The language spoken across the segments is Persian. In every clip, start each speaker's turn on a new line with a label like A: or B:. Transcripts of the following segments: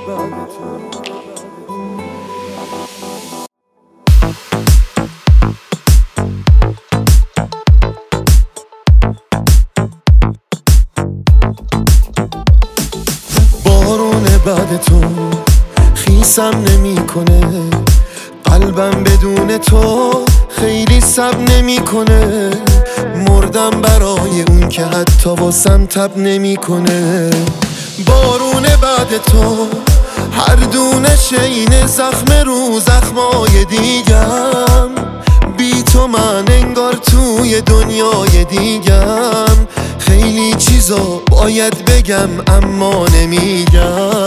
A: بارون بعد تو خیسم نمیکنه، قلبم بدون تو خیلی صبر نمیکنه. مردم برای اون که حتی واسم تب نمیکنه. بارون بعد تو هر دونه شینه زخم رو زخمای دیگم. بی تو من انگار توی دنیای دیگم. خیلی چیزا باید بگم اما نمیگم.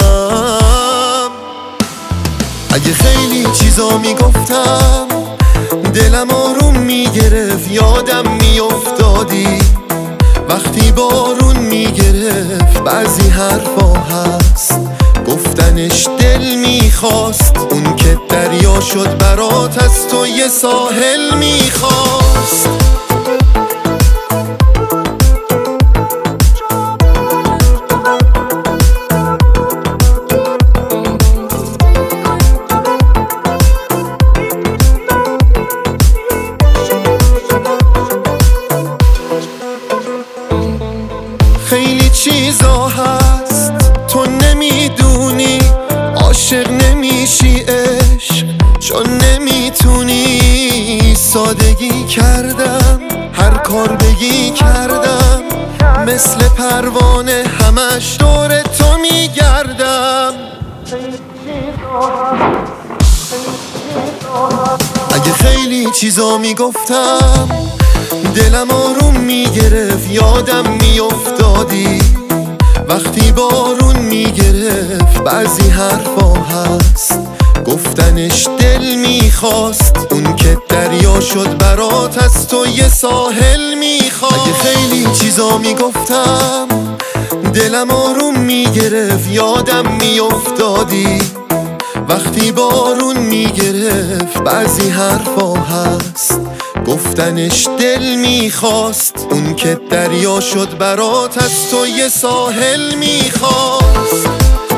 A: اگه خیلی چیزا میگفتم دلم آروم میگرفت، یادم میافتادی وقتی بارون میگرفت. بعضی حرفا هست گفتنش دل میخواست، اون که دریا شد برات از تو یه ساحل میخواست. خیلی چیزا هست تو نمیدونی، عاشق نمیشی عشق چون نمیتونی. سادگی کردم هر کار بگی کردم، مثل پروانه همش دور تو میگردم. اگه خیلی چیزا میگفتم دلم آروم میگرفت، یادم میافتادی وقتی بارون میگرفت. بعضی حرفا هست گفتنش دل میخواست، اون که دریا شد برات از تو یه ساحل میخواست. اگه خیلی چیزا میگفتم دلم آروم میگرفت، یادم میافتادی وقتی بارون میگرفت. بعضی حرفا هست گفتنش دل میخواست، اون که دریا شد برات از تو یه ساحل میخواست.